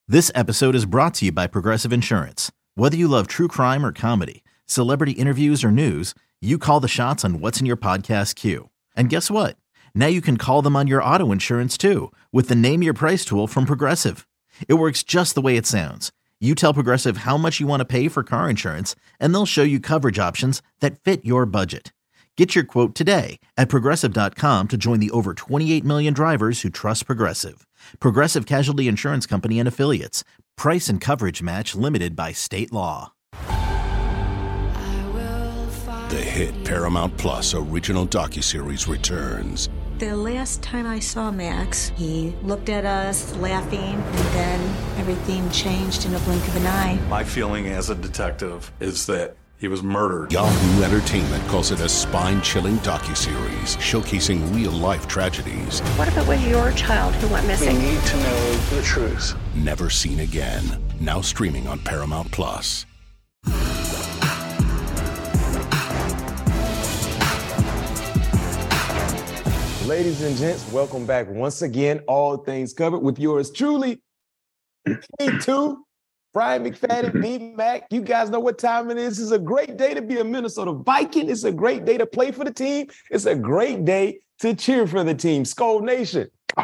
This episode is brought to you by Progressive Insurance. Whether you love true crime or comedy, celebrity interviews or news, you call the shots on what's in your podcast queue. And guess what? Now you can call them on your auto insurance too with the Name Your Price tool from Progressive. It works just the way it sounds. You tell Progressive how much you want to pay for car insurance, and they'll show you coverage options that fit your budget. Get your quote today at Progressive.com to join the over 28 million drivers who trust Progressive. Progressive Casualty Insurance Company and Affiliates. Price and coverage match limited by state law. The hit Paramount Plus original docuseries returns. The last time I saw Max, he looked at us laughing, and then everything changed in a blink of an eye. My feeling as a detective is that he was murdered. Yahoo Entertainment calls it a spine-chilling docuseries showcasing real-life tragedies. What if it was your child who went missing? We need to know the truth. Never seen again. Now streaming on Paramount Plus. Ladies and gents, welcome back once again. All things covered with yours truly, P2, Brian McFadden, B-Mac. You guys know what time it is. It's a great day to be a Minnesota Viking. It's a great day to play for the team. It's a great day to cheer for the team. Skol Nation,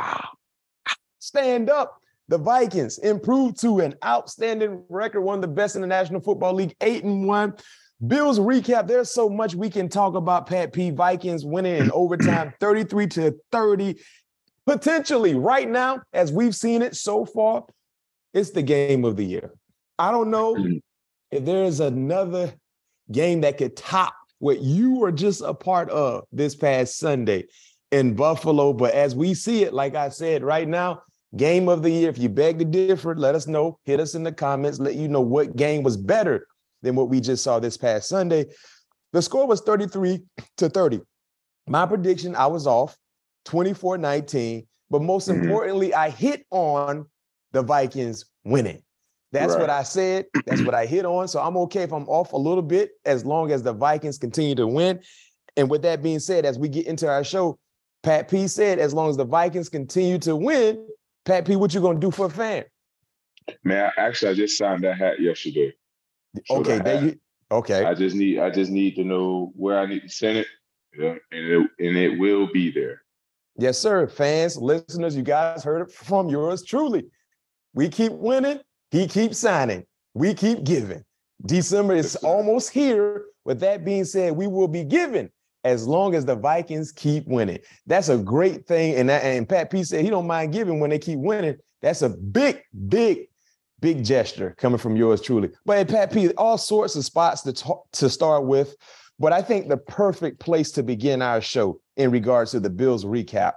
stand up. The Vikings improved to an outstanding record, one of the best in the National Football League, 8-1. Bills recap. There's so much we can talk about. Pat P. Vikings winning in overtime, 33-30. Potentially, right now, as we've seen it so far, it's the game of the year. I don't know if there's another game that could top what you were just a part of this past Sunday in Buffalo. But as we see it, like I said, right now, game of the year. If you beg to differ, let us know. Hit us in the comments. Let you know what game was better than what we just saw this past Sunday. The score was 33-30. My prediction, I was off, 24-19. But most importantly, I hit on the Vikings winning. That's what I said. That's what I hit on. So I'm okay if I'm off a little bit as long as the Vikings continue to win. And with that being said, as we get into our show, Pat P said, as long as the Vikings continue to win, Pat P, what you going to do for a fan? Man, I just signed that hat yesterday. Okay, okay. I just need to know where I need to send it, and it will be there. Yes, sir. Fans, listeners, you guys heard it from yours truly. We keep winning. He keeps signing. We keep giving. December is almost here. With that being said, we will be giving as long as the Vikings keep winning. That's a great thing. And Pat P said he don't mind giving when they keep winning. That's a big gesture coming from yours truly. But Pat P, all sorts of spots to start with. But I think the perfect place to begin our show in regards to the Bills recap,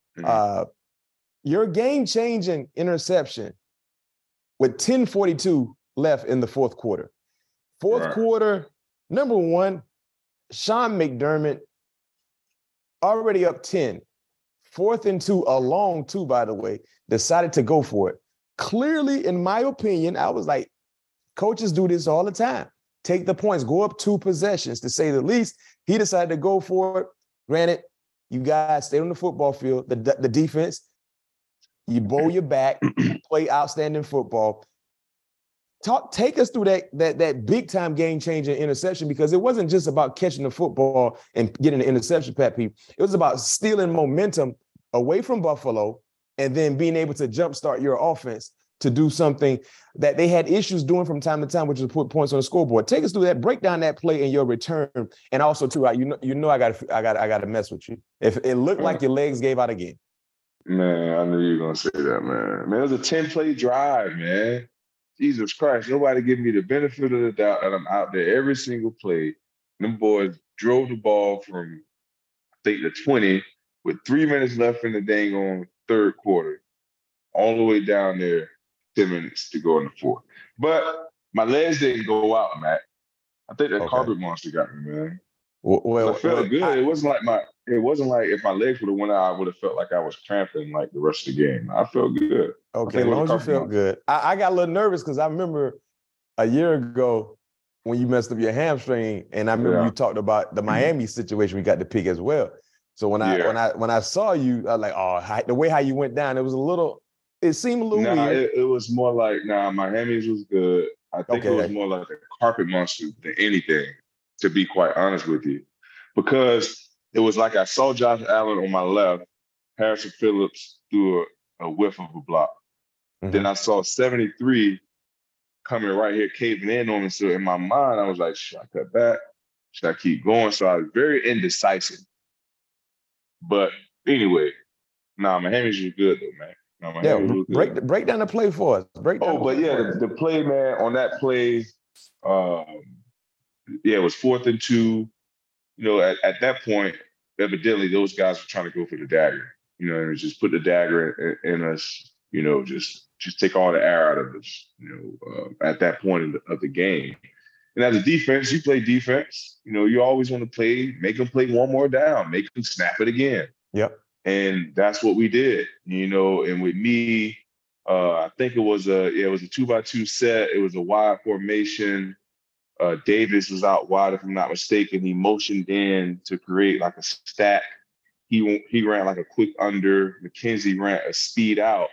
your game-changing interception with 10:42 left in the fourth quarter. Fourth quarter, number one, Sean McDermott already up 10. 4th and 2, a long 2, by the way, decided to go for it. Clearly, in my opinion, I was like, coaches do this all the time. Take the points, go up 2 possessions, to say the least. He decided to go for it. Granted, you guys stayed on the football field, the defense, you bow your back, play outstanding football. Take us through that big-time game-changing interception, because it wasn't just about catching the football and getting an interception, Pat P. It was about stealing momentum away from Buffalo and then being able to jumpstart your offense to do something that they had issues doing from time to time, which is put points on the scoreboard. Take us through that, break down that play and your return, and also too, I got to mess with you. If it looked like your legs gave out again. Man, I knew you were gonna say that, man. Man, it was a 10-play drive, man. Jesus Christ, nobody give me the benefit of the doubt that I'm out there every single play. Them boys drove the ball from, I think, the 20 with 3 minutes left in the dang on third quarter, all the way down there, 10 minutes to go in the fourth. But my legs didn't go out, Matt. I think that carpet monster got me, man. Well, I felt good. It wasn't like if my legs would have went out, I would have felt like I was cramping like the rest of the game. I felt good. Okay, as long as you felt good. I got a little nervous because I remember a year ago when you messed up your hamstring, and I remember you talked about the Miami situation we got to pick as well. So when I saw you, I was like, the way how you went down, it was a little It seemed a little weird. It was more like, Miami's was good. I think it was more like a carpet monster than anything, to be quite honest with you. Because it was like I saw Josh Allen on my left, Harrison Phillips threw a whiff of a block. Mm-hmm. Then I saw 73 coming right here, caving in on me. So in my mind, I was like, should I cut back? Should I keep going? So I was very indecisive. But anyway, Miami's was good though, man. Break down the play for us. The play, man, on that play, it was 4th and 2. You know, at that point, evidently those guys were trying to go for the dagger. You know, and just put the dagger in us. You know, just take all the air out of us. You know, at that point of the game. And as a defense, you play defense. You know, you always want to make them play one more down, make them snap it again. Yep. And that's what we did, you know. And with me, I think it was a 2-by-2 set. It was a wide formation. Davis was out wide, if I'm not mistaken. He motioned in to create like a stack. He ran like a quick under. McKenzie ran a speed out.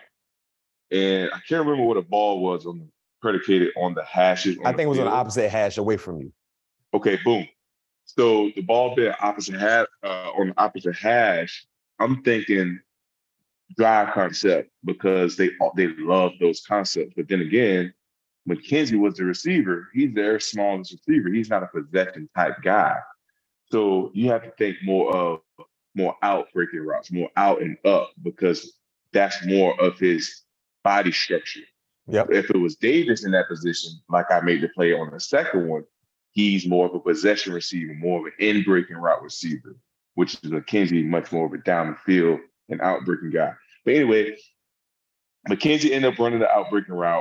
And I can't remember what the ball was predicated on the hashes. I think it was on the opposite hash away from you. Okay, boom. So the ball bit on the opposite hash. I'm thinking drive concept because they love those concepts. But then again, McKenzie was the receiver. He's their smallest receiver. He's not a possession type guy. So you have to think more out breaking routes, more out and up, because that's more of his body structure. Yep. If it was Davis in that position, like I made the play on the second one, he's more of a possession receiver, more of an in-breaking route receiver, which is McKenzie, much more of a down the field and out-breaking guy. But anyway, McKenzie ended up running the out-breaking route.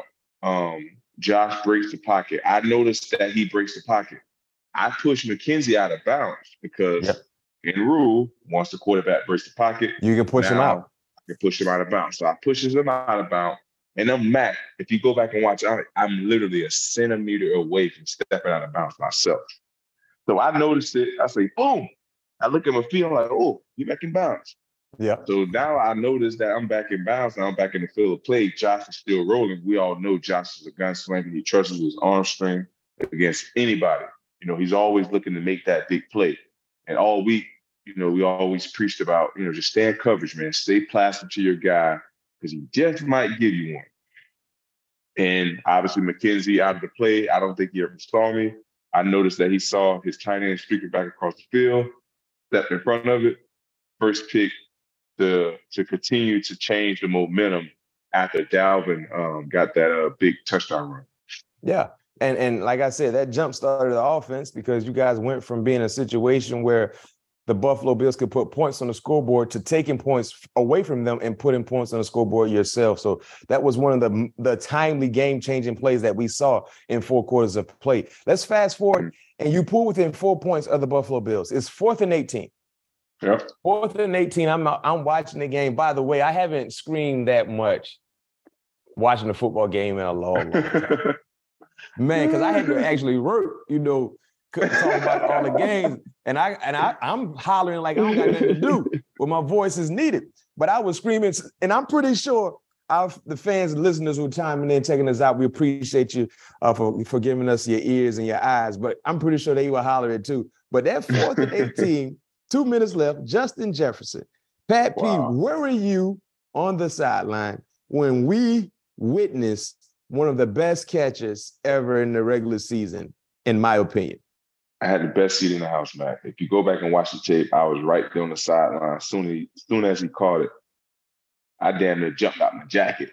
Josh breaks the pocket. I noticed that he breaks the pocket. I pushed McKenzie out of bounds because in rule, once the quarterback breaks the pocket, you can push him out. I can push him out of bounds. So I pushes him out of bounds. And I'm Matt. If you go back and watch, I'm literally a centimeter away from stepping out of bounds myself. So I noticed it. I say, boom. I look at my feet. I'm like, oh, you're back in bounds. Yeah. So now I notice that I'm back in bounds. Now I'm back in the field of play. Josh is still rolling. We all know Josh is a gunslinger. He trusts his arm strength against anybody. You know, he's always looking to make that big play. And all week, you know, we always preached about, you know, just stay in coverage, man. Stay plastered to your guy because he just might give you one. And obviously McKenzie out of the play. I don't think he ever saw me. I noticed that he saw his tight end streaking back across the field, stepped in front of it. First pick to continue to change the momentum after Dalvin got that big touchdown run. Yeah. And like I said, that jump started the offense because you guys went from being a situation where the Buffalo Bills could put points on the scoreboard to taking points away from them and putting points on the scoreboard yourself. So that was one of the timely game-changing plays that we saw in 4 quarters of play. Let's fast forward, and you pull within 4 points of the Buffalo Bills. It's 4th and 18. Yeah. 4th and 18. I'm watching the game. By the way, I haven't screamed that much watching a football game in a long time. Man, because I had to actually work, you know, couldn't talk about all the games. And I'm hollering like I don't got nothing to do, but my voice is needed. But I was screaming, and I'm pretty sure the fans and listeners who chiming in, taking us out, we appreciate you for giving us your ears and your eyes. But I'm pretty sure they were hollering too. But that 4th and 18, 2 minutes left, Justin Jefferson. Pat P, where were you on the sideline when we witnessed one of the best catches ever in the regular season, in my opinion? I had the best seat in the house, man. If you go back and watch the tape, I was right there on the sideline. As soon as he caught it, I damn near jumped out my jacket.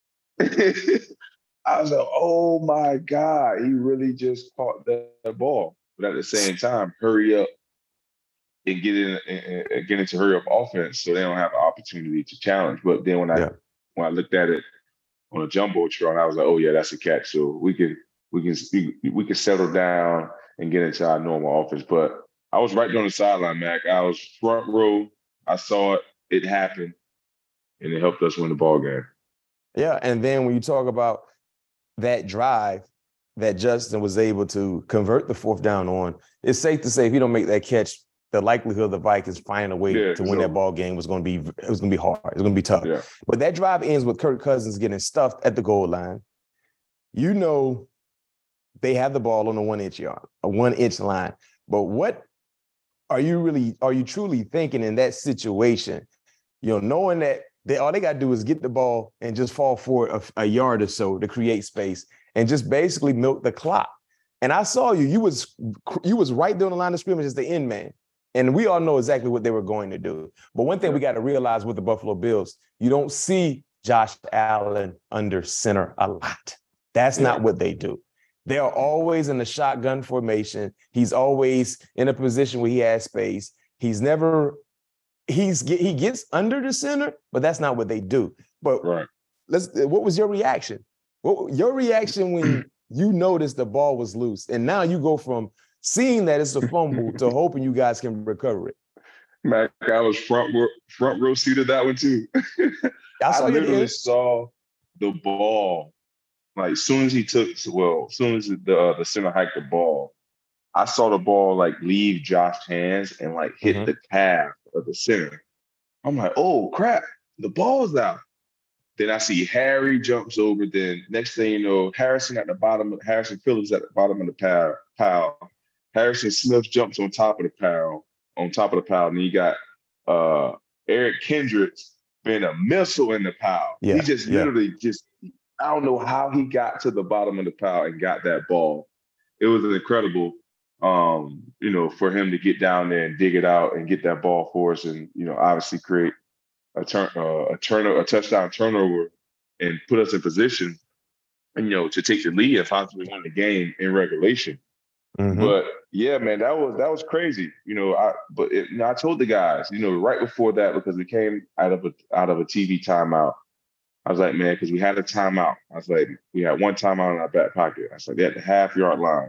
I was like, oh my God, he really just caught that ball. But at the same time, hurry up and get into hurry up offense so they don't have an opportunity to challenge. But then when I looked at it on a jumbotron, I was like, oh yeah, that's a catch. So we can settle down and get into our normal offense. But I was right there on the sideline, Mac. I was front row. I saw it. It happened. And it helped us win the ball game. Yeah, and then when you talk about that drive that Justin was able to convert the 4th down on, it's safe to say if he don't make that catch the likelihood of the Vikings finding a way to win that ball game was going to be hard. It was going to be tough. Yeah. But that drive ends with Kirk Cousins getting stuffed at the goal line. You know, they have the ball on the 1 inch line. But what are you truly thinking in that situation? Knowing that all they got to do is get the ball and just fall forward a yard or so to create space and just basically milk the clock. And I saw you was right there on the line of scrimmage as the end man. And we all know exactly what they were going to do. But one thing we got to realize with the Buffalo Bills, you don't see Josh Allen under center a lot. That's not what they do. They are always in the shotgun formation. He's always in a position where he has space. He gets under the center, but that's not what they do. But what was your reaction? Your reaction when you noticed the ball was loose, and now you go from seeing that it's a fumble to hoping you guys can recover it? Mac, I was front row seat of that one too. I literally saw the ball. Like, as soon as the center hiked the ball, I saw the ball leave Josh's hands and hit the calf of the center. I'm like, oh crap, the ball's out. Then I see Harry jumps over. Then next thing you know, Harrison Phillips at the bottom of the pile. Harrison Smith jumps on top of the pile. And then you got Eric Kendricks being a missile in the pile. Yeah, he just literally I don't know how he got to the bottom of the pile and got that ball. It was incredible, for him to get down there and dig it out and get that ball for us, and obviously create a touchdown turnover, and put us in position, to take the lead and possibly win the game in regulation. Mm-hmm. But yeah, man, that was crazy. I told the guys, right before that, because we came out of a TV timeout. I was like, man, because we had a timeout. I was like, we had one timeout in our back pocket. I said, at the half-yard line,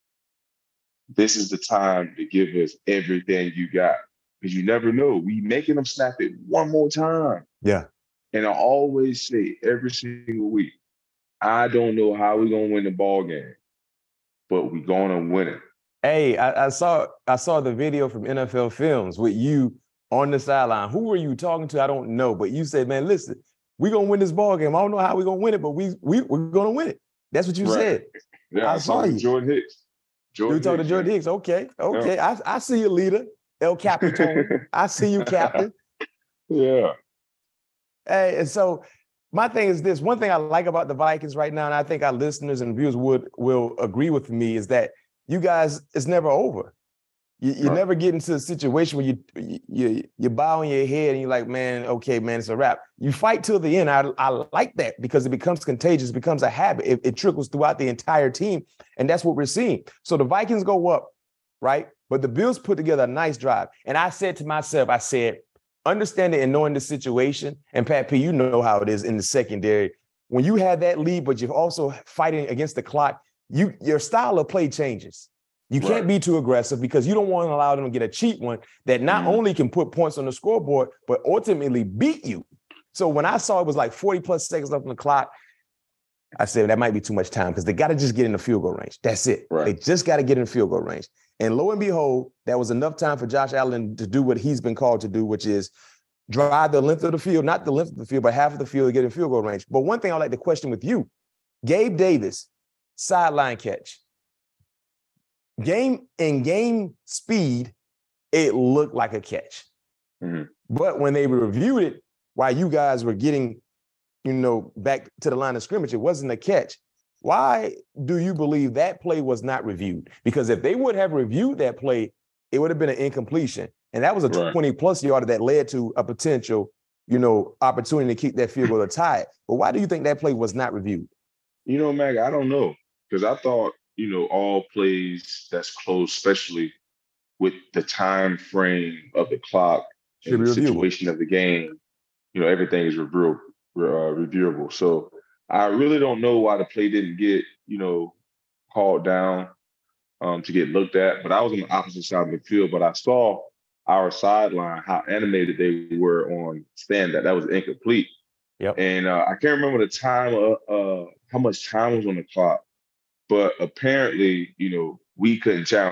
this is the time to give us everything you got, because you never know. We making them snap it one more time. Yeah. And I always say every single week, I don't know how we're gonna win the ball game, but we're gonna win it. Hey, I saw the video from NFL Films with you on the sideline. Who were you talking to? I don't know, but you said, man, listen, we're going to win this ball game. I don't know how we're going to win it, but we're going to win it. That's what you said. Yeah, I saw you. Jordan Hicks. You talked to Jordan Hicks. Okay. Yeah. I see you, leader. El Capitan. I see you, Captain. Yeah. Hey, and so my thing is this. One thing I like about the Vikings right now, and I think our listeners and viewers will agree with me, is that you guys, it's never over. You never get into a situation where you bow on your head and you're like, man, okay, man, it's a wrap. You fight till the end. I like that because it becomes contagious, it becomes a habit. It trickles throughout the entire team, and that's what we're seeing. So the Vikings go up, right? But the Bills put together a nice drive. And I said to myself, understanding and knowing the situation, and Pat P, you know how it is in the secondary. When you have that lead, but you're also fighting against the clock, your style of play changes. You can't be too aggressive because you don't want to allow them to get a cheap one that not only can put points on the scoreboard, but ultimately beat you. So when I saw it was 40+ seconds left on the clock, I said that might be too much time because they got to just get in the field goal range. That's it. Right. They just got to get in the field goal range. And lo and behold, that was enough time for Josh Allen to do what he's been called to do, which is drive the length of the field, not the length of the field, but half of the field to get in field goal range. But one thing I'd like to question with you, Gabe Davis, sideline catch. Game speed, it looked like a catch. Mm-hmm. But when they reviewed it, while you guys were getting, back to the line of scrimmage, it wasn't a catch. Why do you believe that play was not reviewed? Because if they would have reviewed that play, it would have been an incompletion. And that was a 20+ yarder that led to a potential, opportunity to kick that field goal to tie it. But why do you think that play was not reviewed? Mag, I don't know. Because I thought, all plays that's close, especially with the time frame of the clock and the situation of the game, everything is reviewable. So I really don't know why the play didn't get, called down to get looked at. But I was on the opposite side of the field, but I saw our sideline, how animated they were on stand that was incomplete. Yep. And I can't remember the time, how much time was on the clock. But apparently, we couldn't challenge it.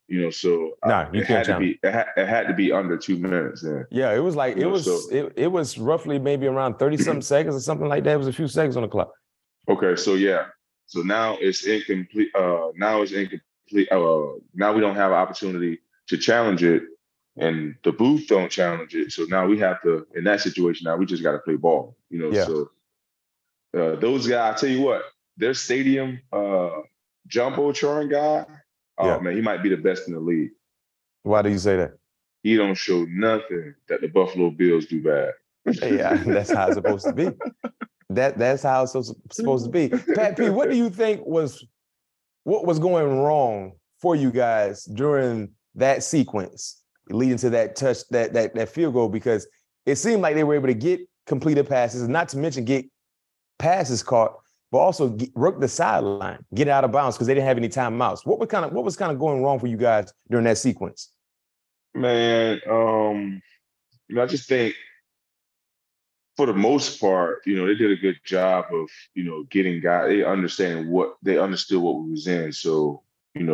So you can't challenge. It had to be under 2 minutes. Yeah, it was like it was roughly maybe around 30-something seconds or something like that. It was a few seconds on the clock. Okay, so now it's incomplete. Now it's incomplete. Now we don't have an opportunity to challenge it, and the booth don't challenge it. So now we have to, in that situation, now we just got to play ball. So those guys, I tell you what, their stadium jumbotron guy, man, he might be the best in the league. Why do you say that? He don't show nothing that the Buffalo Bills do bad. Yeah, that's how it's supposed to be. That's how it's supposed to be. Pat P, what do you think what was going wrong for you guys during that sequence leading to that touch, that field goal? Because it seemed like they were able to get completed passes, not to mention get passes caught, but also work the sideline, get out of bounds because they didn't have any timeouts. What was kind of going wrong for you guys during that sequence? Man, I just think for the most part, they did a good job of, getting guys. They understood what we was in. So,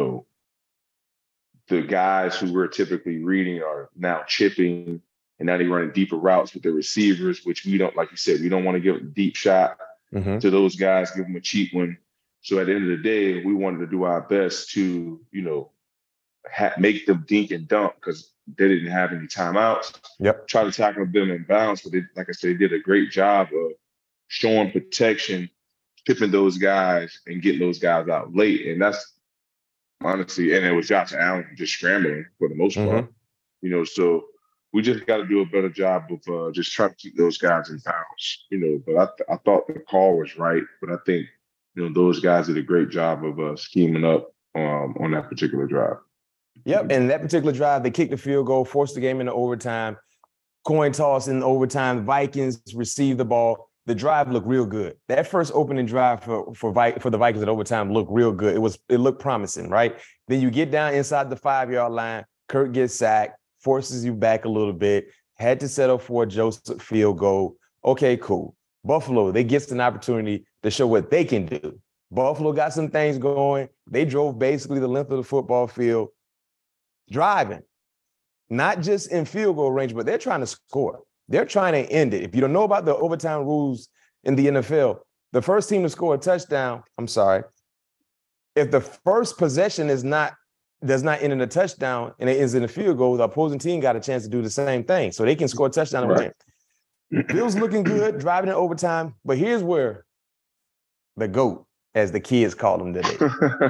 the guys who were typically reading are now chipping, and now they're running deeper routes with their receivers, which we don't, like you said, we don't want to give a deep shot to those guys, give them a cheap one. So at the end of the day, we wanted to do our best to, make them dink and dunk because they didn't have any timeouts. Yep. Try to tackle them in bounds, but like I said, they did a great job of showing protection, pipping those guys, and getting those guys out late. And that's honestly, and it was Josh Allen just scrambling for the most part. So we just got to do a better job of just trying to keep those guys in bounds. But I thought the call was right, but I think those guys did a great job of scheming up on that particular drive. Yep, and that particular drive, they kicked the field goal, forced the game into overtime, coin toss in overtime. Vikings received the ball. The drive looked real good. That first opening drive for the Vikings at overtime looked real good. It looked promising, right? Then you get down inside the 5-yard line. Kirk gets sacked, forces you back a little bit. Had to settle for a Joseph field goal. Okay, cool. Buffalo, they get an opportunity to show what they can do. Buffalo got some things going. They drove basically the length of the football field, driving, not just in field goal range, but they're trying to score. They're trying to end it. If you don't know about the overtime rules in the NFL, the first team to score a touchdown, if the first possession does not end in a touchdown and it ends in a field goal, the opposing team got a chance to do the same thing. So they can score a touchdown and win. Bills looking good, driving in overtime, but here's where the GOAT, as the kids call him today.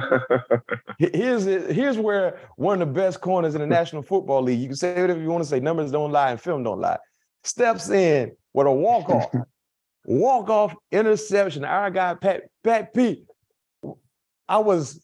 Here's where one of the best corners in the National Football League, you can say whatever you want to say, numbers don't lie and film don't lie, steps in with a walk-off interception. Our guy, Pat P, I was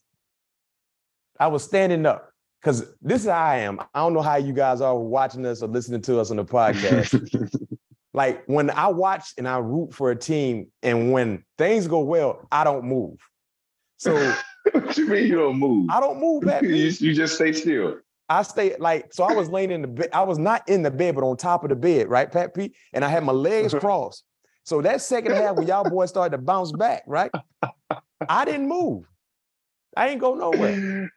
standing up because this is how I am. I don't know how you guys are watching us or listening to us on the podcast. Like when I watch and I root for a team and when things go well, I don't move. So what you mean you don't move? I don't move, Pat P. You just stay still. I stay so I was laying in the bed. I was not in the bed, but on top of the bed, right, Pat P? And I had my legs crossed. So that second half when y'all boys started to bounce back, right? I didn't move. I ain't go nowhere.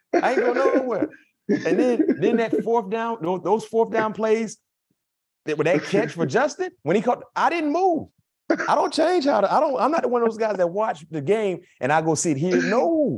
And then that fourth down, those fourth down plays, with that catch for Justin, when he caught, I didn't move. I don't change I'm not one of those guys that watch the game and I go sit here. No,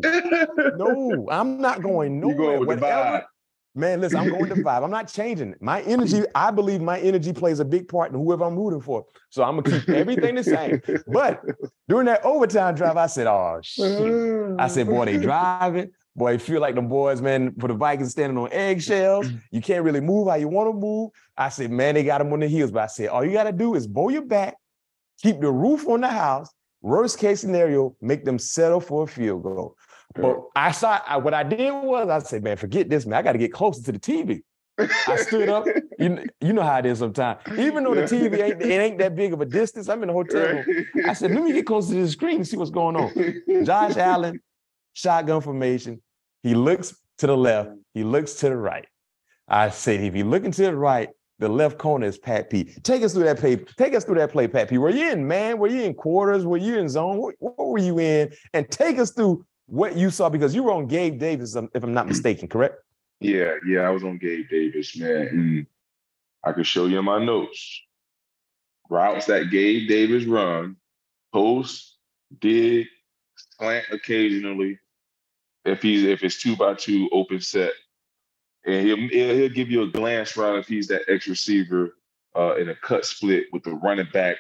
I'm not going nowhere. You're going with the vibe. Man, listen, I'm going to vibe. I'm not changing. My energy, I believe my energy plays a big part in whoever I'm rooting for. So I'm going to keep everything the same. But during that overtime drive, I said, oh, shit. I said, boy, they driving. Boy, feel like them boys, man, for the Vikings standing on eggshells. You can't really move how you want to move. I said, man, they got them on the heels. But I said, all you got to do is bow your back, keep the roof on the house. Worst case scenario, make them settle for a field goal. But what I did was I said, man, forget this, man. I got to get closer to the TV. I stood up. You know how it is sometimes. Even though the TV ain't that big of a distance, I'm in the hotel room. I said, let me get closer to the screen and see what's going on. Josh Allen, shotgun formation. He looks to the left. He looks to the right. I said, if you're looking to the right, the left corner is Pat P. Take us through that play. Take us through that play, Pat P. Were you in man? Were you in quarters? Were you in zone? What were you in? And take us through what you saw because you were on Gabe Davis, if I'm not mistaken, correct? Yeah, I was on Gabe Davis, man. And I could show you in my notes. Routes that Gabe Davis run, post, dig, slant occasionally. If it's 2x2 open set. And he'll give you a glance route if he's that X receiver in a cut split with the running back,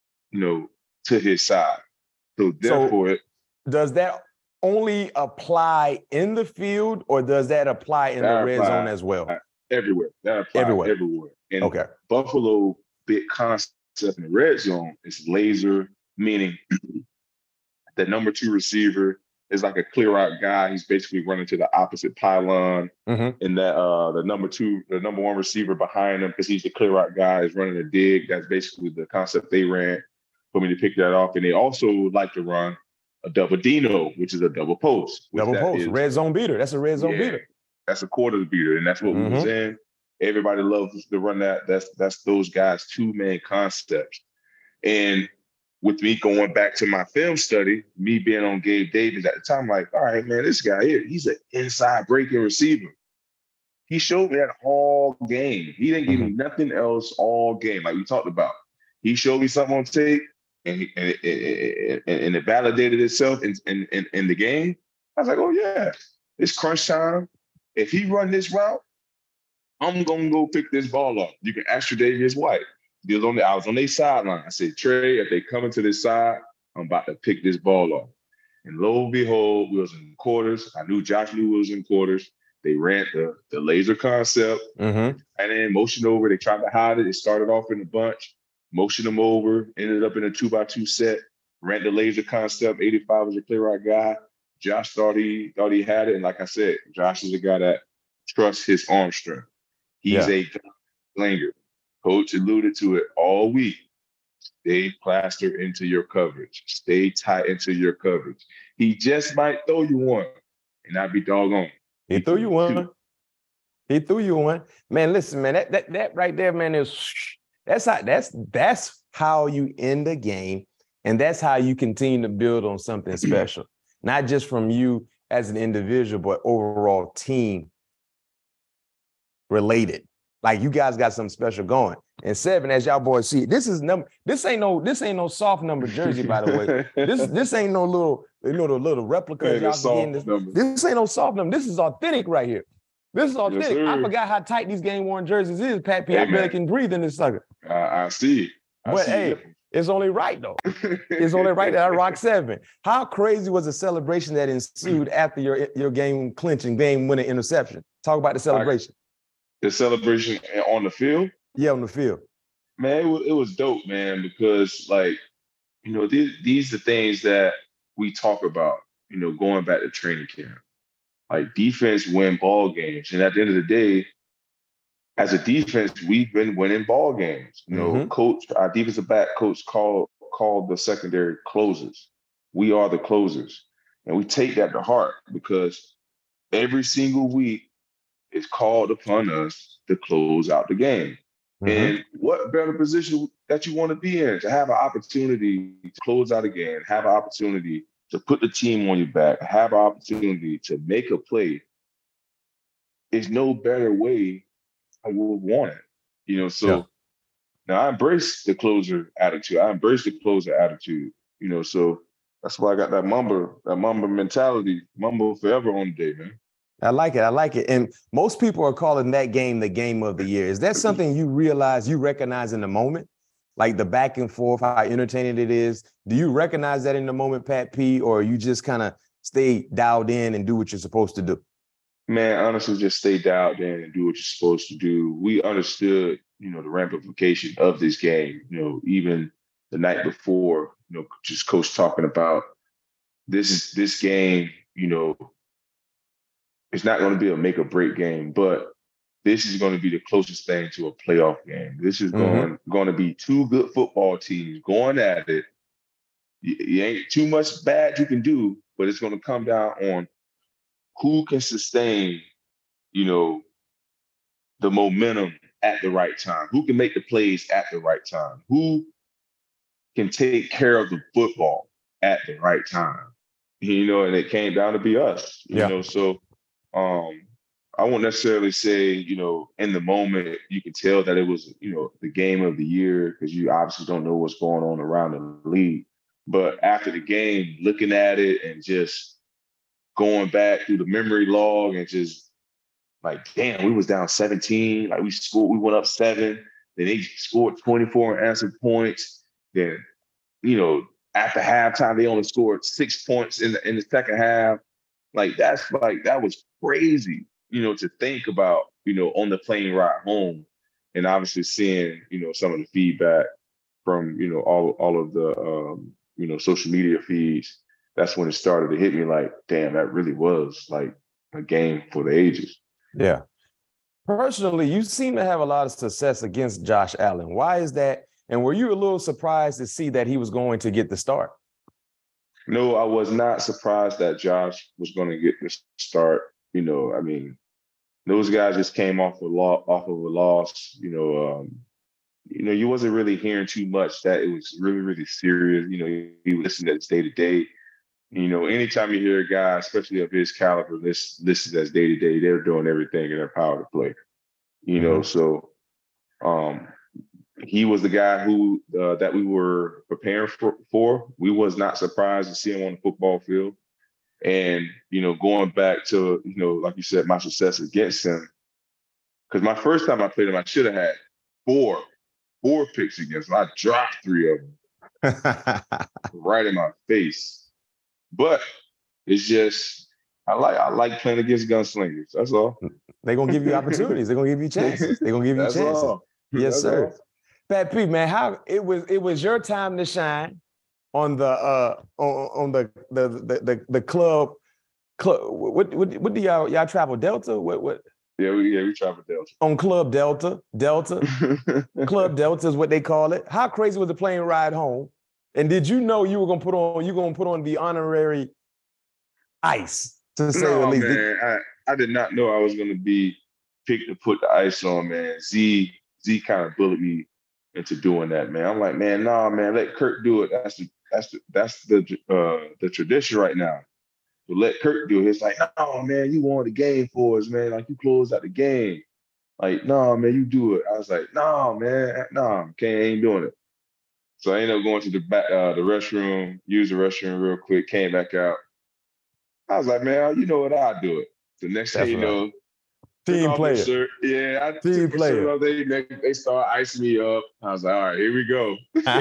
to his side. So therefore, does that only apply in the field, or does that apply in the red zone as well? Everywhere. That applies everywhere. And okay. Buffalo big concept in the red zone is laser, meaning the number 2 receiver is like a clear out guy. He's basically running to the opposite pylon. Mm-hmm. And that the number 1 receiver behind him, because he's the clear out guy, is running a dig. That's basically the concept they ran for me to pick that off. And they also like to run a double Dino, which is a double post. Red zone beater. That's a red zone beater. That's a quarter beater, and that's what we was in. Everybody loves to run that. That's those guys' 2-man concepts. And with me going back to my film study, me being on Gabe Davis at the time, like, all right, man, this guy here, he's an inside breaking receiver. He showed me that all game. He didn't give me nothing else all game, like we talked about. He showed me something on tape, and it validated itself in the game. I was like, oh yeah, it's crunch time. If he run this route, I'm gonna go pick this ball up. You can ask Tre'Davious White. I was on their sideline. I said, Trey, if they come into this side, I'm about to pick this ball off. And lo and behold, we was in quarters. I knew Josh knew we was in quarters. They ran the laser concept, and then motioned over. They tried to hide it. It started off in a bunch, motioned them over, ended up in a 2x2 set, ran the laser concept. 85 was a clear out guy. Josh thought he had it. And like I said, Josh is a guy that trusts his arm strength. He's a slinger. Coach alluded to it all week. Stay plastered into your coverage. Stay tight into your coverage. He just might throw you one, and I'd be doggone. He threw you one. He threw you one. Man, listen, man, that right there, man, that's how you end the game, and that's how you continue to build on something special. Not just from you as an individual, but overall team related. Like you guys got something special going. And 7, as y'all boys see, this ain't no soft number jersey, by the way. This ain't no little, the little replica y'all getting. This ain't no soft number. This is authentic right here. This is authentic. Yes, I forgot how tight these game worn jerseys is, Pat P. I barely can breathe in this sucker. I see. It's only right though. It's only right that I rock 7. How crazy was the celebration that ensued after your game clinching, game winning interception? Talk about the celebration. The celebration on the field? Yeah, on the field. Man, it was dope, man, because these are things that we talk about, going back to training camp. Like defense win ball games. And at the end of the day, as a defense, we've been winning ball games. Coach, our defensive back coach called the secondary closers. We are the closers. And we take that to heart because every single week it's called upon us to close out the game. And what better position that you want to be in, to have an opportunity to close out a game, have an opportunity to put the team on your back, have an opportunity to make a play. Is no better way I would want it. Now I embrace the closer attitude. So that's why I got that Mamba mentality, Mamba forever on the day, man. I like it. And most people are calling that game the game of the year. Is that something you recognize in the moment? Like the back and forth, how entertaining it is? Do you recognize that in the moment, Pat P, or you just kind of stay dialed in and do what you're supposed to do? Man, honestly, just stay dialed in and do what you're supposed to do. We understood, the ramification of this game, even the night before, just coach talking about this game, it's not going to be a make or break game, but this is going to be the closest thing to a playoff game. This is going to be 2 good football teams going at it. You ain't too much bad you can do, but it's going to come down on who can sustain, the momentum at the right time, who can make the plays at the right time, who can take care of the football at the right time, and it came down to be us, so I won't necessarily say, in the moment, you can tell that it was, the game of the year because you obviously don't know what's going on around the league. But after the game, looking at it and just going back through the memory log and just like, damn, we was down 17. Like we went up 7. Then they scored 24 and answered points. Then, after halftime, they only scored 6 points in the second half. That was crazy, to think about, on the plane ride home, and obviously seeing, some of the feedback from, all of the, social media feeds. That's when it started to hit me like, damn, that really was like a game for the ages. Yeah. Personally, you seem to have a lot of success against Josh Allen. Why is that? And were you a little surprised to see that he was going to get the start? No, I was not surprised that Josh was going to get the start. Those guys just came off of a loss. You wasn't really hearing too much that it was really, really serious. You listen to this day to day. Anytime you hear a guy, especially of his caliber, this is as day to day, they're doing everything in their power to play. So he was the guy who that we were preparing for. We was not surprised to see him on the football field. And, going back to, like you said, my success against him, because my first time I played him, I should have had four picks against him. I dropped 3 of them right in my face. But it's just, I like playing against gunslingers. That's all. They're going to give you opportunities. They're going to give you chances. They're going to give you chances. All. Yes, That's sir. all. Pat P, man, how it was your time to shine on the club. What do y'all travel Delta? What? Yeah, we travel Delta. On Club Delta. Club Delta is what they call it. How crazy was the plane ride home? And did you know you were gonna put on the honorary ice, to say the least? Man, I did not know I was gonna be picked to put the ice on, man. Z kind of bullied me into doing that, man. I'm like, man, nah, man, let Kurt do it. That's the tradition right now. So let Kurt do it. It's like, no, man, you won the game for us, man. Like, you closed out the game. Like, no, man, you do it. I was like, no, man, no, okay, I ain't doing it. So I ended up going to the restroom, used the restroom real quick, came back out. I was like, man, you know what? I'll do it. The next thing you know, team player. Team player. They start icing me up. I was like, all right, here we go.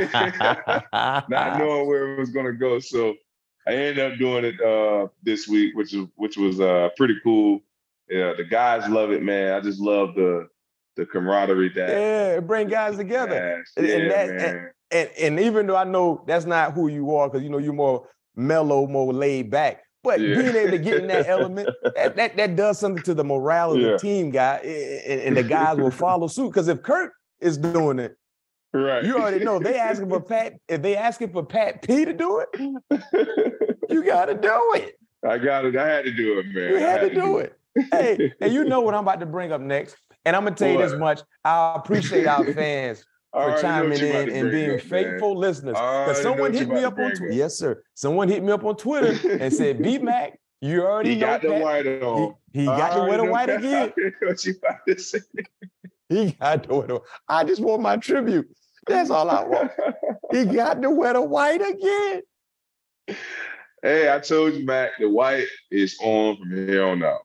Not knowing where it was going to go. So I ended up doing it this week, which was pretty cool. Yeah, the guys love it, man. I just love the camaraderie that bring guys together. Man. And even though I know that's not who you are, because you're more mellow, more laid back, but being able to get in that element, that does something to the morale of the team, guy, and the guys will follow suit. Because if Kurt is doing it, right, you already know they asking for Pat. If they asking for Pat P to do it, you got to do it. I got it. I had to do it, man. You had to do it. Hey, and you know what I'm about to bring up next. And I'm gonna tell you this much: I appreciate our fans for chiming in and being faithful listeners. Because someone hit me up on Twitter. Yes, sir. Someone hit me up on Twitter and said, B-Mac, you already know got the white on. He got the wetter white again. What you about to say? He got the wetter. I just want my tribute. That's all I want. He got the wetter white again. Hey, I told you, Mac, the white is on from here on out.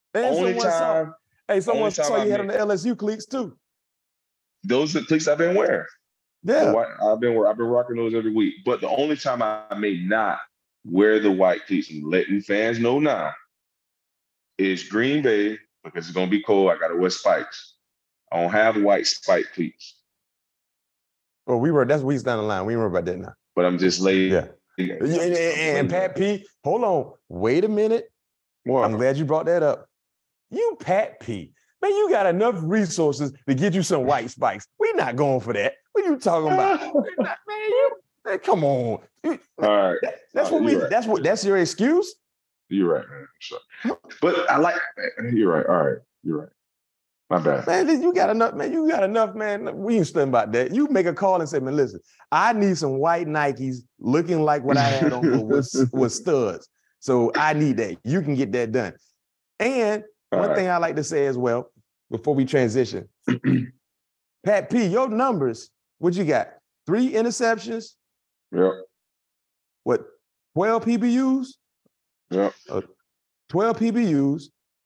Someone saw you had on the LSU cleats too. Those are the cleats I've been wearing. Yeah, I've been rocking those every week. But the only time I may not wear the white cleats, and letting fans know now, is Green Bay, because it's gonna be cold. I gotta wear spikes. I don't have white spike cleats. Well, that's we stand in line. We remember about that now. But I'm just lazy. Yeah. And Pat P, hold on. Wait a minute. What? I'm glad you brought that up. You Pat P. Man, you got enough resources to get you some white spikes. We're not going for that. What are you talking about? Man, come on. All right. That's your excuse? You're right, man. Sure. But I like you're right. All right. You're right. My bad. Man, you got enough, man. We ain't studying about that. You make a call and say, man, listen, I need some white Nikes looking like what I had on was studs. So I need that. You can get that done. And One thing I like to say as well, before we transition, Pat P, your numbers, what you got? 3 interceptions? Yep. What, 12 PBUs? Yep. 12 PBUs.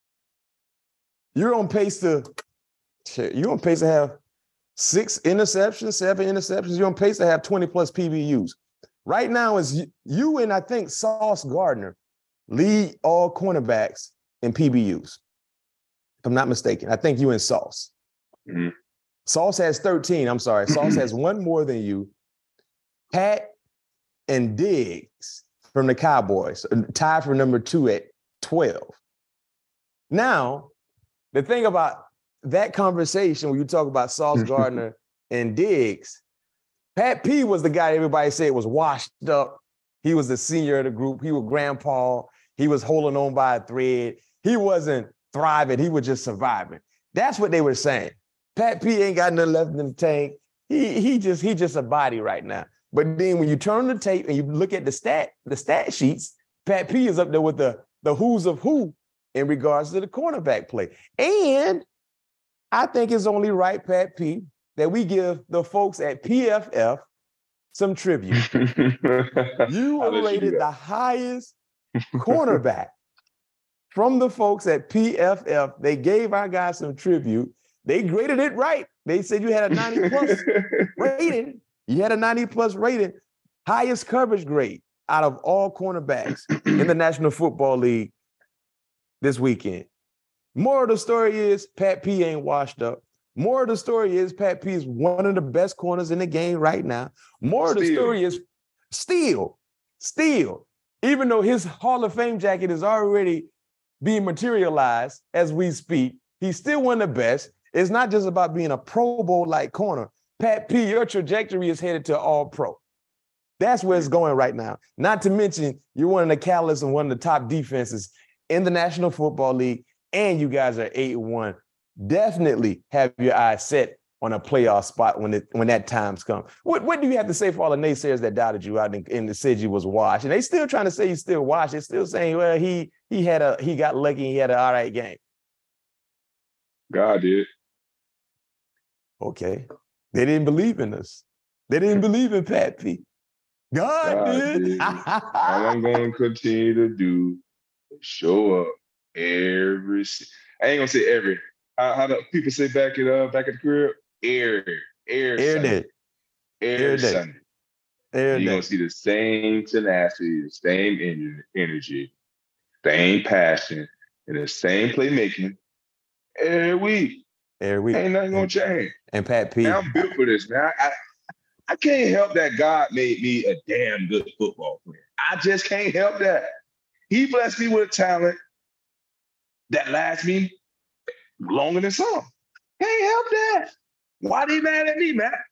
You're on pace to have 6 interceptions, 7 interceptions. You're on pace to have 20 plus PBUs. Right now is you and I think Sauce Gardner lead all cornerbacks in PBUs. If I'm not mistaken. I think you and Sauce. Mm-hmm. Sauce has 13. I'm sorry. Sauce has 1 more than you. Pat and Diggs from the Cowboys tied for number 2 at 12. Now, the thing about that conversation when you talk about Sauce Gardner and Diggs, Pat P was the guy everybody said was washed up. He was the senior of the group. He was grandpa. He was holding on by a thread. He wasn't thriving. He was just surviving. That's what they were saying. Pat P ain't got nothing left in the tank. He just a body right now. But then when you turn the tape and you look at the stat sheets, Pat P is up there with the who's of who in regards to the cornerback play. And I think it's only right, Pat P, that we give the folks at PFF some tribute. You were rated the highest cornerback from the folks at PFF. They gave our guys some tribute. They graded it right. They said you had a 90 plus rating. You had a 90 plus rating, highest coverage grade out of all cornerbacks in the National Football League this weekend. More of the story is Pat P ain't washed up. More of the story is Pat P is one of the best corners in the game right now. More of the story is still, even though his Hall of Fame jacket is already being materialized as we speak, he's still one of the best. It's not just about being a Pro Bowl-like corner. Pat P, your trajectory is headed to All-Pro. That's where it's going right now. Not to mention, you're one of the catalysts and one of the top defenses in the National Football League, and you guys are 8-1. Definitely have your eyes set on a playoff spot when that time's come. What do you have to say for all the naysayers that doubted you out and said you was washed? And they still trying to say you still washed. They're still saying, well, he got lucky, he had an all right game. God did. Okay. They didn't believe in us. They didn't believe in Pat P. God did. All I'm going to continue to do is show up every. I ain't gonna say every. How do people say back at the crib? Air Sunday. Air Sunday. You're gonna see the same tenacity, the same energy, same passion, and the same playmaking every week. Ain't nothing gonna change. And Pat P. Man, I'm built for this, man. I can't help that God made me a damn good football player. I just can't help that. He blessed me with a talent that lasts me longer than some. Can't help that. Why they mad at me, man?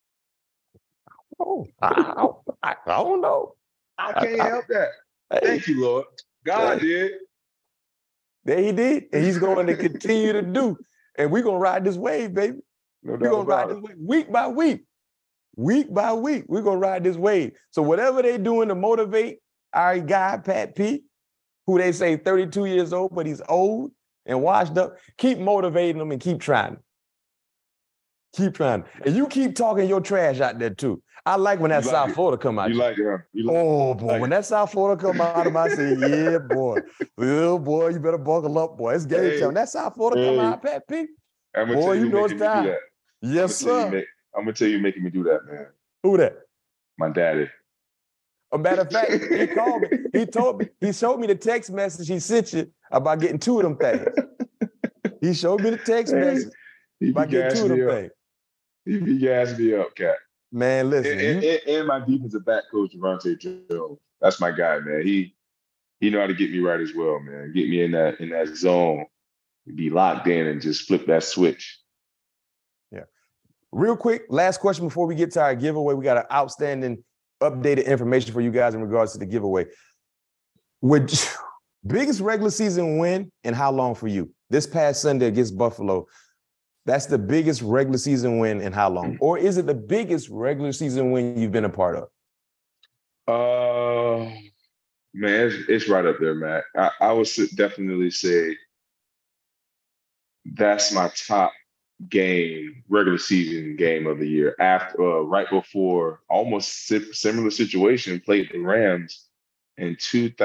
Oh, I don't know. I can't help that. Thank you, Lord. God did. There he did. And he's going to continue to do. And we're going to ride this wave, baby. We're going to ride this wave week by week. Week by week, we're going to ride this wave. So whatever they're doing to motivate our guy, Pat P, who they say 32 years old, but he's old and washed up, keep motivating them and keep trying. Keep trying. And you keep talking your trash out there, too. I like when that South Florida come out. You like it, huh? Oh, boy. When that South Florida come out of my city, yeah, boy. Oh, boy, you better buckle up, boy. It's game time. When that South Florida come out, Pat P, boy, you know it's time. Yes, sir. I'm going to tell you making me do that, man. Who that? My daddy. A matter of fact, he called me. He told me. He showed me the text message he sent you about getting 2 of them things. He showed me the text message about getting 2 of them things. He gassed me up, Cat. Man, listen. And my defensive back coach, Javante Jones. That's my guy, man. He know how to get me right as well, man. Get me in that zone. Be locked in and just flip that switch. Yeah. Real quick, last question before we get to our giveaway. We got an outstanding updated information for you guys in regards to the giveaway. Biggest regular season win and how long for you? This past Sunday against Buffalo. That's the biggest regular season win in how long? Or is it the biggest regular season win you've been a part of? Man, it's right up there, Matt. I would definitely say that's my top game, regular season game of the year. After right before, almost similar situation, played the Rams in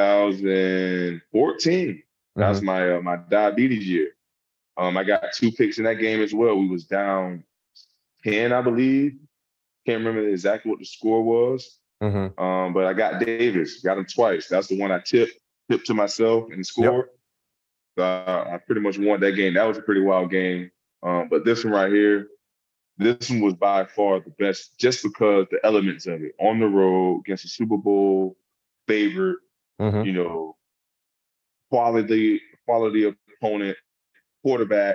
2014. That's my my diabetes year. I got 2 picks in that game as well. We was down 10, I believe. Can't remember exactly what the score was. But I got Davis, got him twice. That's the one I tipped to myself and scored. So I pretty much won that game. That was a pretty wild game. But this one right here, this one was by far the best just because the elements of it. On the road against a Super Bowl favorite, you know, quality opponent, quarterback,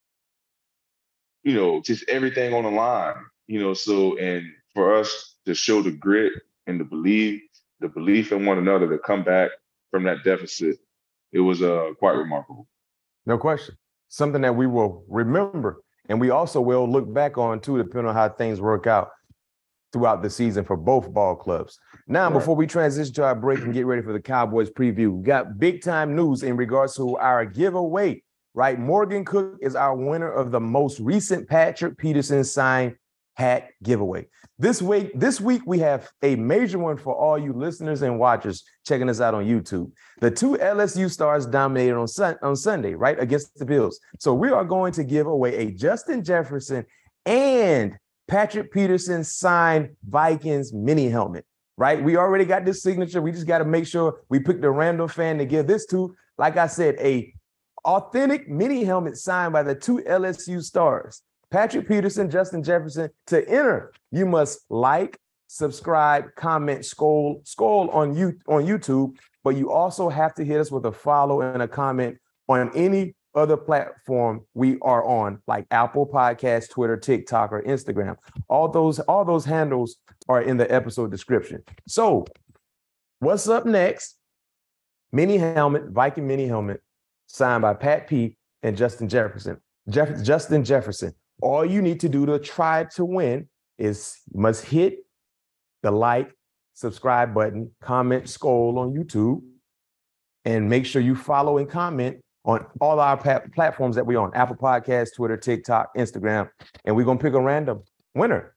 you know, just everything on the line, you know. So, and for us to show the grit and the belief in one another to come back from that deficit, it was quite remarkable. No question. Something that we will remember, and we also will look back on too, depending on how things work out throughout the season for both ball clubs. Now, before we transition to our break and get ready for the Cowboys preview, we got big time news in regards to our giveaway, right? Morgan Cook is our winner of the most recent Patrick Peterson signed hat giveaway. This week we have a major one for all you listeners and watchers checking us out on YouTube. The 2 LSU stars dominated on Sunday, right, against the Bills. So we are going to give away a Justin Jefferson and Patrick Peterson signed Vikings mini helmet, right? We already got this signature. We just got to make sure we pick the random fan to give this to. Like I said, a authentic mini helmet signed by the 2 LSU stars, Patrick Peterson, Justin Jefferson. To enter, you must like, subscribe, comment, scroll on YouTube, but you also have to hit us with a follow and a comment on any other platform we are on, like Apple Podcasts, Twitter, TikTok, or Instagram. All those handles are in the episode description. So what's up next? Mini helmet, Viking mini helmet, signed by Pat P and Justin Jefferson. Justin Jefferson. All you need to do to try to win is you must hit the like, subscribe button, comment, scroll on YouTube, and make sure you follow and comment on all our platforms that we're on, Apple Podcasts, Twitter, TikTok, Instagram, and we're going to pick a random winner.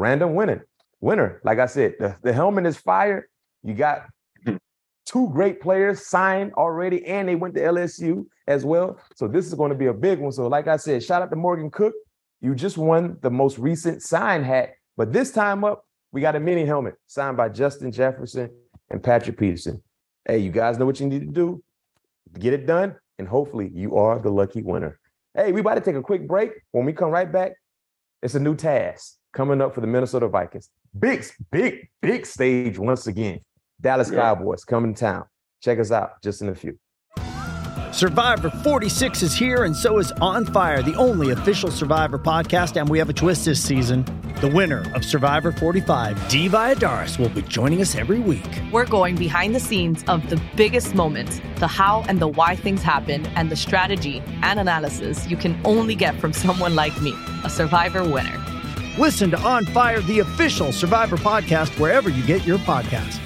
Like I said, the helmet is fire. You got 2 great players signed already, and they went to LSU as well. So this is going to be a big one. So like I said, shout out to Morgan Cook. You just won the most recent signed hat, but this time up, we got a mini helmet signed by Justin Jefferson and Patrick Peterson. Hey, you guys know what you need to do. Get it done, and hopefully you are the lucky winner. Hey, we about to take a quick break. When we come right back, it's a new task coming up for the Minnesota Vikings. Big stage once again. Dallas Cowboys coming to town. Check us out just in a few. Survivor 46 is here, and so is On Fire, the only official Survivor podcast, and we have a twist this season. The winner of Survivor 45, Dee Valladares, will be joining us every week. We're going behind the scenes of the biggest moments, the how and the why things happen, and the strategy and analysis you can only get from someone like me, a Survivor winner. Listen to On Fire, the official Survivor podcast, wherever you get your podcasts.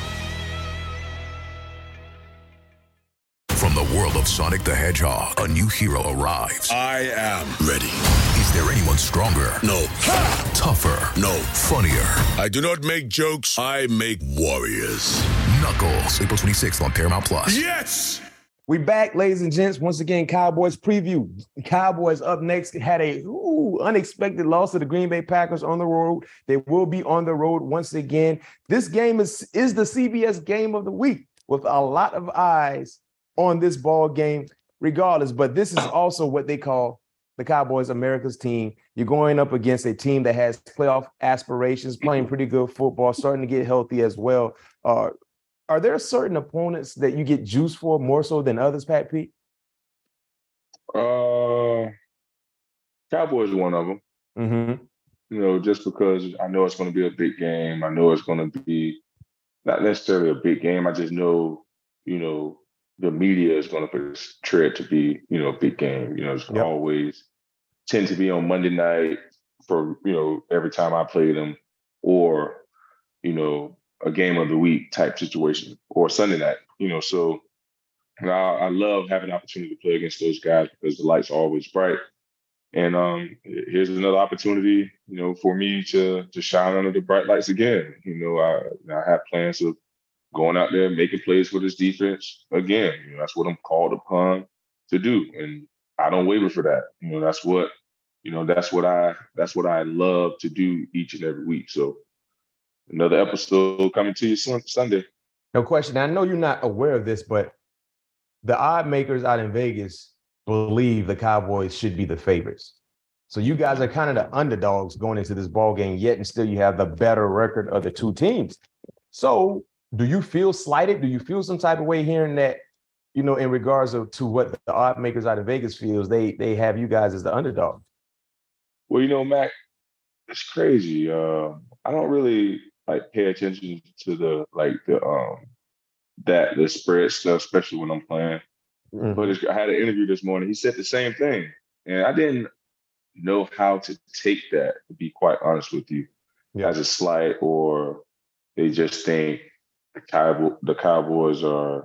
From the world of Sonic the Hedgehog, a new hero arrives. I am ready. Is there anyone stronger? No. Tougher? No. Funnier? I do not make jokes, I make warriors. Knuckles, April 26th on Paramount Plus. Yes! We back, ladies and gents. Once again, Cowboys preview. Cowboys up next had a unexpected loss to the Green Bay Packers on the road. They will be on the road once again. This game is the CBS game of the week with a lot of eyes on this ball game regardless. But this is also what they call the Cowboys America's team. You're going up against a team that has playoff aspirations, playing pretty good football, starting to get healthy as well. Are there certain opponents that you get juice for more so than others, Pat Pete? Cowboys is one of them. Mm-hmm. You know, just because I know it's going to be a big game. I know it's going to be not necessarily a big game. I just know, you know, the media is going to portray it to be, you know, a big game. You know, it's always tend to be on Monday night for, you know, every time I play them, or, you know, a game of the week type situation, or Sunday night, you know. So I love having the opportunity to play against those guys because the lights are always bright. And here's another opportunity, for me to shine under the bright lights again. I have plans of going out there, making plays for this defense again. That's what I'm called upon to do, and I don't waver for that. That's what I love to do each and every week. So another episode coming to you Sunday. No question. I know you're not aware of this, but the odd makers out in Vegas believe the Cowboys should be the favorites. So you guys are kind of the underdogs going into this ball game, yet and still you have the better record of the two teams. So do you feel slighted? Do you feel some type of way hearing that, in regards to what the odd makers out of Vegas feels, they have you guys as the underdog? Well, Mac, it's crazy. I don't really pay attention to the spread stuff, especially when I'm playing. Mm-hmm. But I had an interview this morning. He said the same thing, and I didn't know how to take that, to be quite honest with you, as a slight, or they just think the Cowboys are,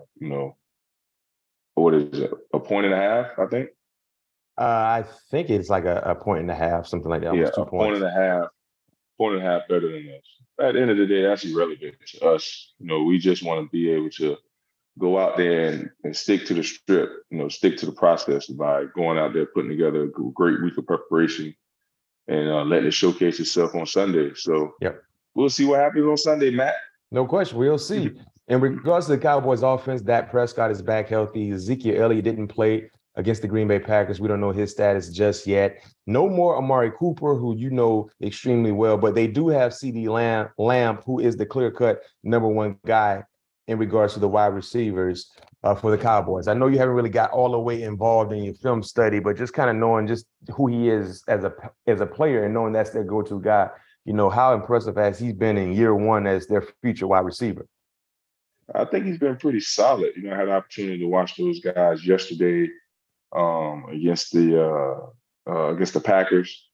what is it, 1.5 point, I think? I think it's like a 1.5 point, something like that. Yeah, 2 points. 1.5 point better than us. At the end of the day, that's irrelevant to us. We just want to be able to go out there and stick to the strip, stick to the process by going out there, putting together a great week of preparation and letting it showcase itself on Sunday. So we'll see what happens on Sunday, Matt. No question. We'll see. In regards to the Cowboys offense, Dak Prescott is back healthy. Ezekiel Elliott didn't play against the Green Bay Packers. We don't know his status just yet. No more Amari Cooper, who you know extremely well, but they do have CeeDee Lamb, who is the clear-cut number one guy in regards to the wide receivers for the Cowboys. I know you haven't really got all the way involved in your film study, but just kind of knowing just who he is as a player and knowing that's their go-to guy, how impressive has he been in year one as their future wide receiver? I think he's been pretty solid. I had the opportunity to watch those guys yesterday against the Packers.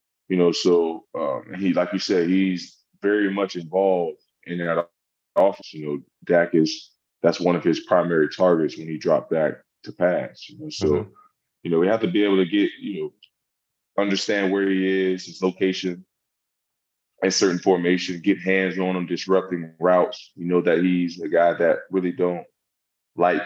So he, like you said, he's very much involved in that offense. Dak that's one of his primary targets when he dropped back to pass. So we have to be able to get understand where he is, his location, and certain formation, get hands on him, disrupting routes. That he's a guy that really don't like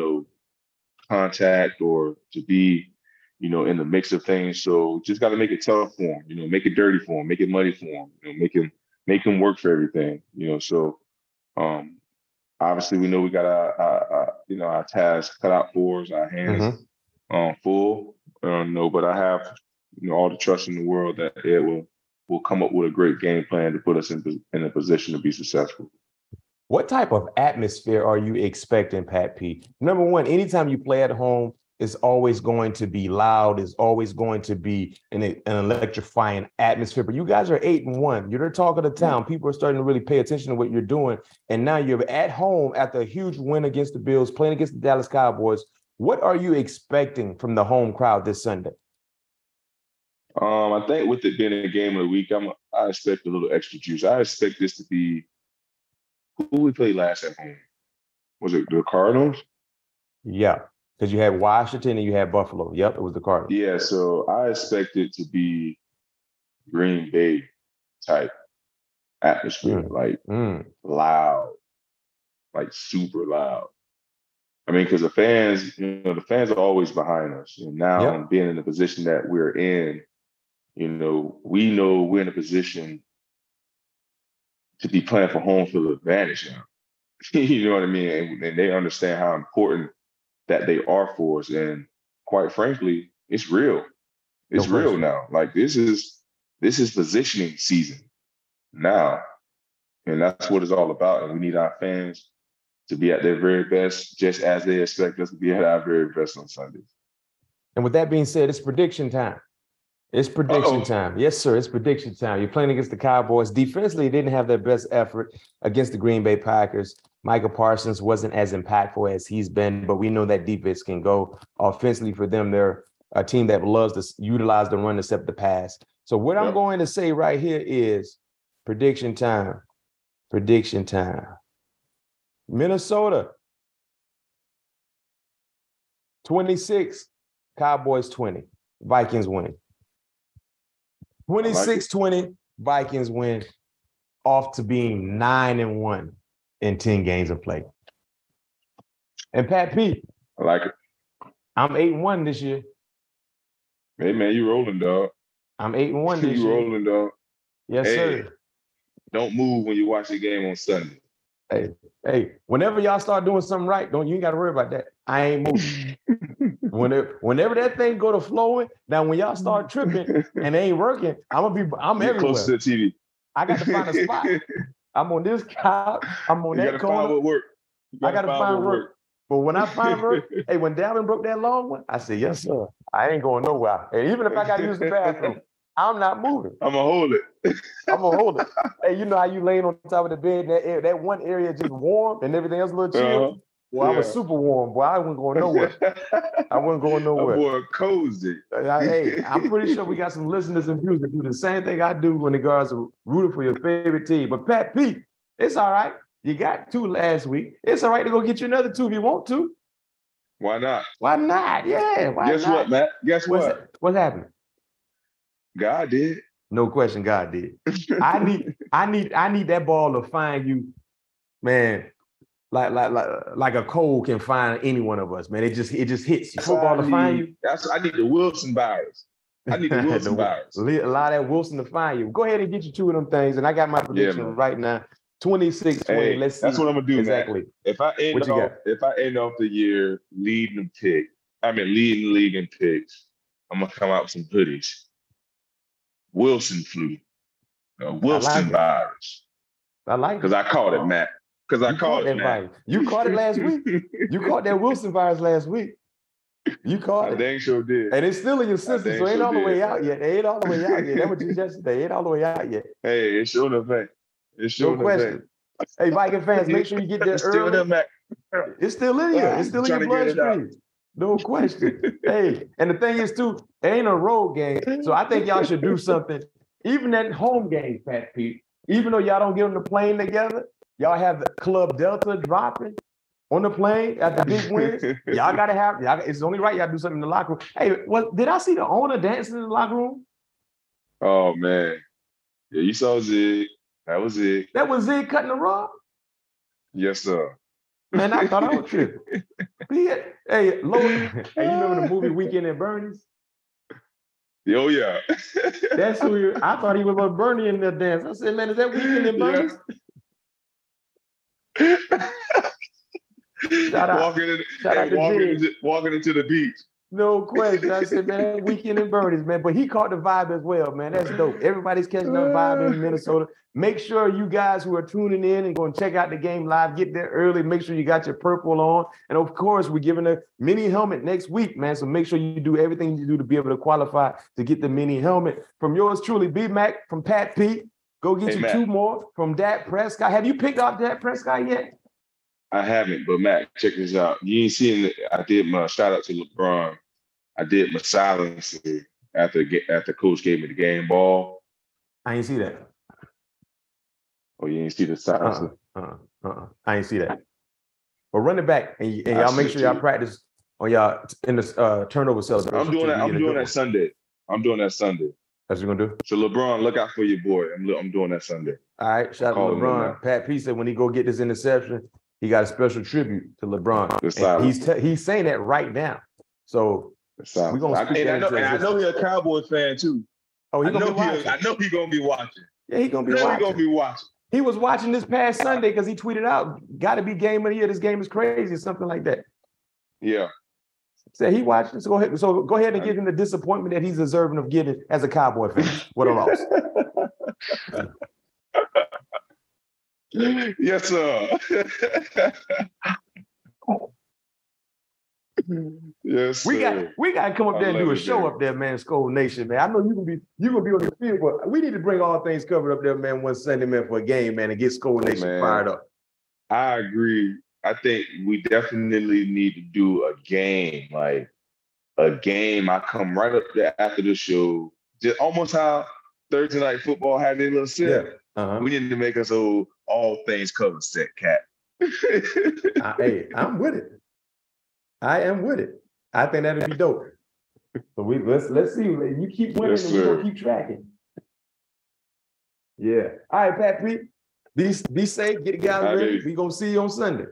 contact or to be in the mix of things. So just got to make it tough for him. Make it dirty for him, make it muddy for him. Make him work for everything. So. Obviously, we know we got our tasks cut out for us, our hands full. But I have all the trust in the world that it will come up with a great game plan to put us in a position to be successful. What type of atmosphere are you expecting, Pat P? Number one, anytime you play at home, it's always going to be loud. It's always going to be an electrifying atmosphere. But you guys are 8-1. You're the talk of the town. People are starting to really pay attention to what you're doing. And now you're at home after a huge win against the Bills, playing against the Dallas Cowboys. What are you expecting from the home crowd this Sunday? I think with it being a game of the week, I expect a little extra juice. I expect this to be who we played last at home. Was it the Cardinals? Yeah. Because you had Washington and you had Buffalo. Yep, it was the Cardinals. Yeah, so I expect it to be Green Bay type atmosphere, loud, super loud. I mean, because the fans are always behind us. And now being in the position that we're in, we know we're in a position to be playing for home field advantage now. You know what I mean? And they understand how important that they are for us. And quite frankly, it's real. It's real now. This is positioning season now. And that's what it's all about. And we need our fans to be at their very best, just as they expect us to be at our very best on Sundays. And with that being said, it's prediction time. It's prediction time. Yes, sir. It's prediction time. You're playing against the Cowboys. Defensively, didn't have their best effort against the Green Bay Packers. Micah Parsons wasn't as impactful as he's been, but we know that defense can go. Offensively for them, they're a team that loves to utilize the run to step the pass. So what I'm going to say right here is prediction time. Prediction time. Minnesota 26, Cowboys 20. Vikings win. 26-20, Vikings win, off to being 9-1 in 10 games of play. And Pat P. I like it. I'm 8-1 this year. Hey, man, you rolling, dog. I'm 8-1 this year. You rolling, dog. Yes, sir. Don't move when you watch the game on Sunday. Hey, whenever y'all start doing something right, you ain't got to worry about that. I ain't moving. Whenever that thing go to flowing, now when y'all start tripping and they ain't working, I'm everywhere. Close to the TV. I got to find a spot. I'm on this couch. I'm on that corner. Find what work. I got to find work. But when I find work, when Dalvin broke that long one, I said, yes, sir. I ain't going nowhere. And even if I got to use the bathroom, I'm not moving. I'm going to hold it. I'm going to hold it. Hey, you know how you laying on top of the bed, that one area just warm and everything else a little chill? Well, I was super warm, boy. I wasn't going nowhere. I wasn't going nowhere. Boy, cozy. Hey, I'm pretty sure we got some listeners and viewers that do the same thing I do when the guys are rooting for your favorite team. But Pat P, it's all right. You got 2 last week. It's all right to go get you another 2 if you want to. Why not? Why not? Yeah, why Guess not? What, Matt? Guess what? What's happening? God did. No question, God did. I need that ball to find you, man. Like a cold can find any one of us, man. It just hits you. Football to find you. I need the Wilson virus. I need the Wilson virus. Allow that Wilson to find you. Go ahead and get you 2 of them things. And I got my prediction right now. 26-20. Hey, let's see. That's what I'm gonna do, exactly. Man. If I end off the year leading the league in picks, I'm gonna come out with some hoodies. Wilson flu. Wilson virus. I like it. Because I caught it, Matt. Because I caught it, Matt. You caught it last week. You caught that Wilson virus last week. You caught it. I dang sure did. And it's still in your system, so it ain't all the way out yet. It ain't all the way out yet. That was just yesterday. It ain't all the way out yet. Hey, it's sure enough, man. It's sure no question. Hey, Viking fans, make sure you get there early. It's still in you. It's still in your bloodstream. No question. Hey, and the thing is, too, it ain't a road game, so I think y'all should do something. Even at home games, Pat Pete, even though y'all don't get on the plane together, y'all have the Club Delta dropping on the plane at the big wins. Y'all got to have, it's only right y'all do something in the locker room. Hey, did I see the owner dancing in the locker room? Oh, man. Yeah, you saw Zig. That was Zig. That was Zig cutting the rug? Yes, sir. Man, I thought I was tripping. Hey, Lord, hey, you remember the movie Weekend at Bernie's? Oh, yeah. That's who I thought he was with Bernie in the dance. I said, man, is that Weekend at Bernie's? Walking into the beach. No question. I said, man, Weekend at Bernie's, man. But he caught the vibe as well, man. That's dope. Everybody's catching the vibe in Minnesota. Make sure you guys who are tuning in and going to check out the game live, get there early. Make sure you got your purple on. And of course, we're giving a mini helmet next week, man. So make sure you do everything you do to be able to qualify to get the mini helmet. From yours truly, B-Mac, from Pat P. Go get you 2 more from Dak Prescott. Have you picked up Dak Prescott yet? I haven't, but Matt, check this out. You ain't seen it. I did my shout out to LeBron. I did my silence after coach gave me the game ball. I ain't see that. Oh, you ain't see the silence? I ain't see that. But run it back, and y'all make sure y'all practice on y'all in the turnover celebration. I'm doing that Sunday. I'm doing that Sunday. That's what you're gonna do? So LeBron, look out for your boy. I'm doing that Sunday. All right, shout out to LeBron. Pat P said when he go get this interception, he got a special tribute to LeBron. He's saying that right now. So we're gonna speak that into I know he's a Cowboys fan too. Oh, I know he's gonna be watching. Yeah, he's gonna be watching. He was watching this past Sunday because he tweeted out, "Got to be game of the year. This game is crazy," or something like that. Yeah. Said he watched it. So go ahead and give him the disappointment that he's deserving of getting as a Cowboy fan. What a loss. Yes, sir. Yes, sir. We got to come up there and do a show up there, man. Skull Nation, man. I know you gonna be on the field, but we need to bring all things covered up there, man. One Sunday, man, for a game, man, and get Skull Nation fired up. I agree. I think we definitely need to do a game, like a game. I come right up there after the show, just almost how Thursday Night Football had their little set. Yeah. We need to make us all things covered set, Cat. Hey, I'm with it. I am with it. I think that'd be dope. So let's see. You keep winning, and we're gonna keep tracking. Yeah. All right, Pat P. Be safe. Get the guys ready. We gonna see you on Sunday.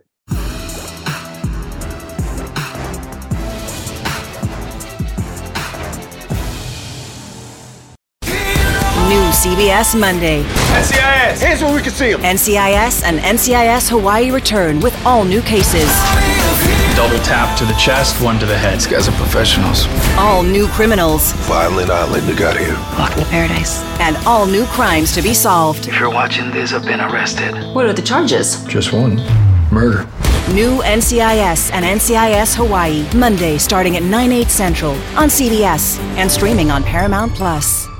New CBS Monday. NCIS! Here's where we can see them. NCIS and NCIS Hawaii return with all new cases. Double tap to the chest, one to the head. These guys are professionals. All new criminals. Violent Island, they got here. Welcome to paradise. And all new crimes to be solved. If you're watching this, I've been arrested. What are the charges? Just one. Murder. New NCIS and NCIS Hawaii. Monday starting at 9/8 Central on CBS and streaming on Paramount+.